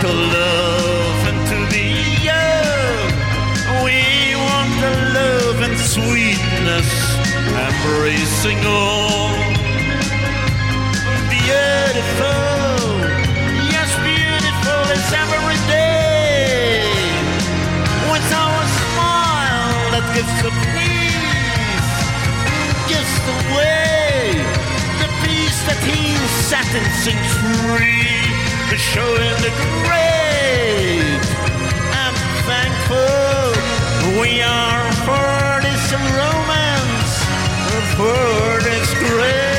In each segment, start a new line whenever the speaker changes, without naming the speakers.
to love and to be young. We want the love and sweetness, embracing all. Beautiful, yes, beautiful is every day. With our smile that gives the peace, gives the way, the peace that heals, sentencing free, showing the great. I'm thankful we are for this romance, for this grace.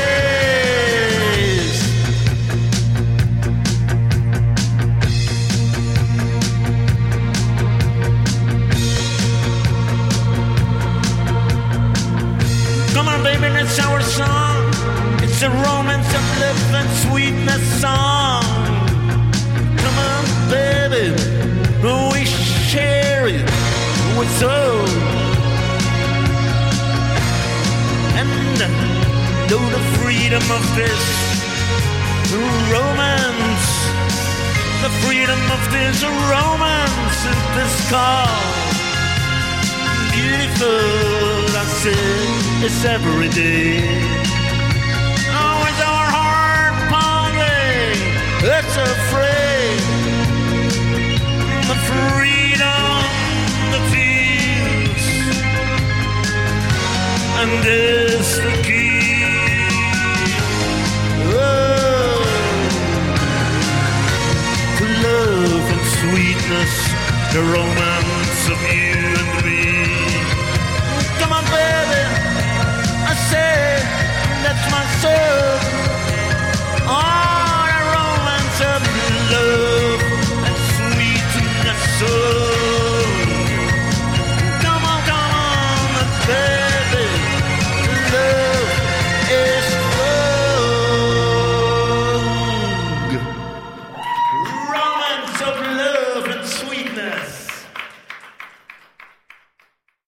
Come on, baby, that's our song. It's a romance of love and sweetness song. Come on, baby, we share it with soul. And know the freedom of this romance, the freedom of this romance is this call. Beautiful, I said, it's every day. Oh, it's our heart pounding, it's afraid. The freedom